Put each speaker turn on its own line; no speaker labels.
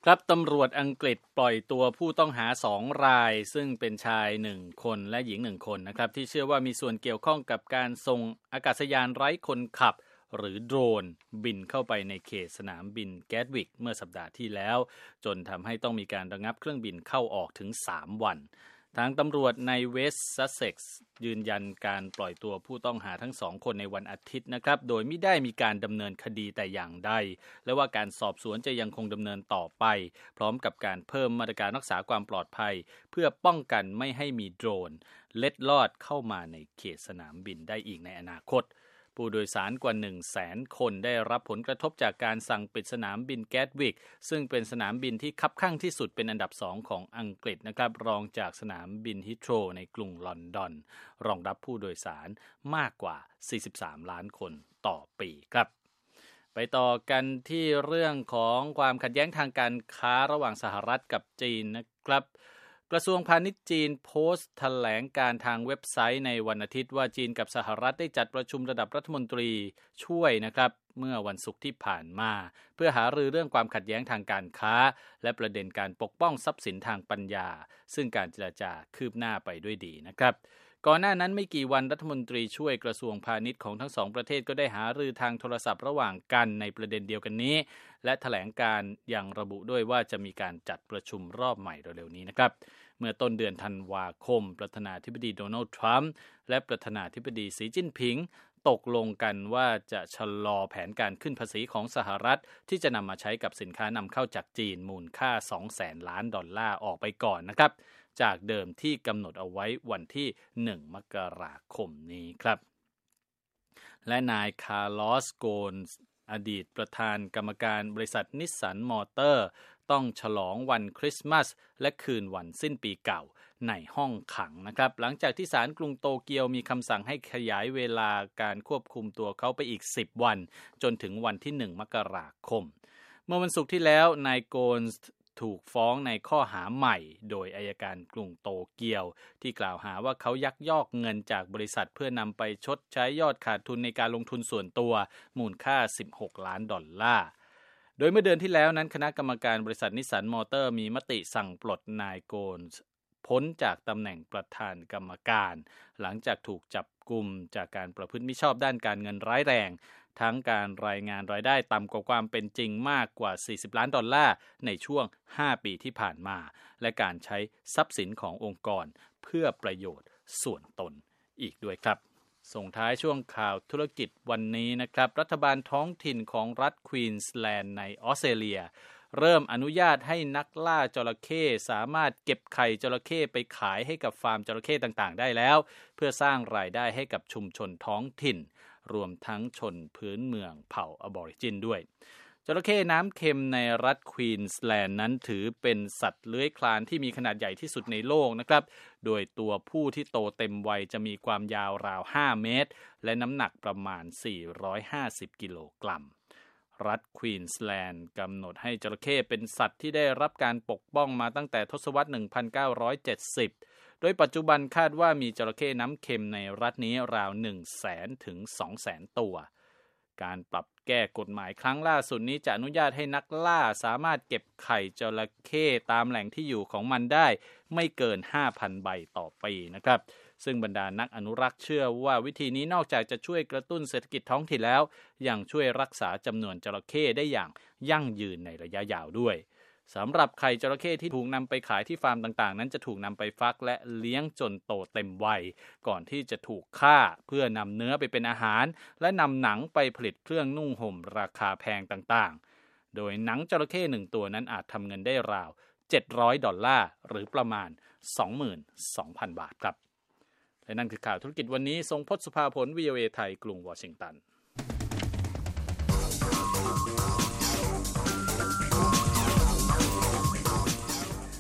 ครับตำรวจอังกฤษปล่อยตัวผู้ต้องหา2รายซึ่งเป็นชาย1คนและหญิง1คนนะครับที่เชื่อว่ามีส่วนเกี่ยวข้องกับการส่งอากาศยานไร้คนขับหรือโดรนบินเข้าไปในเขตสนามบินแกตวิกเมื่อสัปดาห์ที่แล้วจนทำให้ต้องมีการระงับเครื่องบินเข้าออกถึง3วันทางตำรวจในเวสต์ซัสเซ็กซ์ยืนยันการปล่อยตัวผู้ต้องหาทั้ง2คนในวันอาทิตย์นะครับโดยไม่ได้มีการดำเนินคดีแต่อย่างใดและว่าการสอบสวนจะยังคงดำเนินต่อไปพร้อมกับการเพิ่มมาตรการรักษาความปลอดภัยเพื่อป้องกันไม่ให้มีโดรนเล็ดลอดเข้ามาในเขตสนามบินได้อีกในอนาคตผู้โดยสารกว่า 100,000 คนได้รับผลกระทบจากการสั่งปิดสนามบินแกตวิกซึ่งเป็นสนามบินที่คับคั่งที่สุดเป็นอันดับ2ของอังกฤษนะครับรองจากสนามบินฮิโธรในกรุงลอนดอนรองรับผู้โดยสารมากกว่า43ล้านคนต่อปีครับไปต่อกันที่เรื่องของความขัดแย้งทางการค้าระหว่างสหรัฐกับจีนนะครับกระทรวงพาณิชย์จีนโพสต์แถลงการทางเว็บไซต์ในวันอาทิตย์ว่าจีนกับสหรัฐได้จัดประชุมระดับรัฐมนตรีช่วยนะครับเมื่อวันศุกร์ที่ผ่านมาเพื่อหารือเรื่องความขัดแย้งทางการค้าและประเด็นการปกป้องทรัพย์สินทางปัญญาซึ่งการเจรจาคืบหน้าไปด้วยดีนะครับก่อนหน้านั้นไม่กี่วันรัฐมนตรีช่วยกระทรวงพาณิชย์ของทั้งสองประเทศก็ได้หารือทางโทรศัพท์ระหว่างกันในประเด็นเดียวกันนี้และแถลงการอย่างระบุด้วยว่าจะมีการจัดประชุมรอบใหม่เร็วๆนี้นะครับเมื่อต้นเดือนธันวาคมประธานาธิบดีโดนัลด์ทรัมป์และประธานาธิบดีสีจิ้นผิงตกลงกันว่าจะชะลอแผนการขึ้นภาษีของสหรัฐที่จะนำมาใช้กับสินค้านำเข้าจากจีนมูลค่า 200,000 ล้านดอลลาร์ออกไปก่อนนะครับจากเดิมที่กำหนดเอาไว้วันที่1มกราคมนี้ครับและนายคาร์ลอสโกนส์อดีตประธานกรรมการบริษัทนิสสันมอเตอร์ต้องฉลองวันคริสต์มาสและคืนวันสิ้นปีเก่าในห้องขังนะครับหลังจากที่ศาลกรุงโตเกียวมีคำสั่งให้ขยายเวลาการควบคุมตัวเขาไปอีก10วันจนถึงวันที่1มกราคมเมื่อวันศุกร์ที่แล้วนายโกนส์ถูกฟ้องในข้อหาใหม่โดยอัยการกรุงโตเกียวที่กล่าวหาว่าเขายักยอกเงินจากบริษัทเพื่อนำไปชดใช้ยอดขาดทุนในการลงทุนส่วนตัวมูลค่า16ล้านดอลลาร์โดยเมื่อเดือนที่แล้วนั้นคณะกรรมการบริษัทนิสสันมอเตอร์มีมติสั่งปลดนายโกนส์พ้นจากตำแหน่งประธานกรรมการหลังจากถูกจับกุมจากการประพฤติมิชอบด้านการเงินร้ายแรงทั้งการรายงานรายได้ต่ำกว่าความเป็นจริงมากกว่า40ล้านดอลลาร์ในช่วง5ปีที่ผ่านมาและการใช้ทรัพย์สินขององค์กรเพื่อประโยชน์ส่วนตนอีกด้วยครับส่งท้ายช่วงข่าวธุรกิจวันนี้นะครับรัฐบาลท้องถิ่นของรัฐควีนส์แลนด์ในออสเตรเลียเริ่มอนุญาตให้นักล่าจระเข้สามารถเก็บไข่จระเข้ไปขายให้กับฟาร์มจระเข้ต่างๆได้แล้วเพื่อสร้างรายได้ให้กับชุมชนท้องถิ่นรวมทั้งชนพื้นเมืองเผ่าอบอริจินด้วยจระเข้น้ำเค็มในรัฐควีนส์แลนด์นั้นถือเป็นสัตว์เลื้อยคลานที่มีขนาดใหญ่ที่สุดในโลกนะครับโดยตัวผู้ที่โตเต็มวัยจะมีความยาวราว5เมตรและน้ำหนักประมาณ450กิโลกรัมรัฐควีนส์แลนด์กำหนดให้จระเข้เป็นสัตว์ที่ได้รับการปกป้องมาตั้งแต่ทศวรรษ 1970 โดยปัจจุบันคาดว่ามีจระเข้น้ำเค็มในรัฐนี้ราว 100,000 ถึง 200,000 ตัวการปรับแก้กฎหมายครั้งล่าสุดนี้จะอนุญาตให้นักล่าสามารถเก็บไข่จระเข้ตามแหล่งที่อยู่ของมันได้ไม่เกิน 5,000 ใบต่อปีนะครับซึ่งบรรดานักอนุรักษ์เชื่อว่าวิธีนี้นอกจากจะช่วยกระตุ้นเศรษฐกิจท้องถิ่นแล้วยังช่วยรักษาจำนวนจระเข้ได้อย่างยั่งยืนในระยะยาวด้วยสำหรับไข่จระเข้ที่ถูกนำไปขายที่ฟาร์มต่างๆนั้นจะถูกนำไปฟักและเลี้ยงจนโตเต็มวัยก่อนที่จะถูกฆ่าเพื่อนำเนื้อไปเป็นอาหารและนำหนังไปผลิตเครื่องนุ่งห่มราคาแพงต่างๆโดยหนังจระเข้1ตัวนั้นอาจทำเงินได้ราว$700หรือประมาณ 22,000 บาทครับและนั่นคือข่าวธุรกิจวันนี้ทรงพจน์ สุภาผล VOA ไทยกรุงวอชิงตัน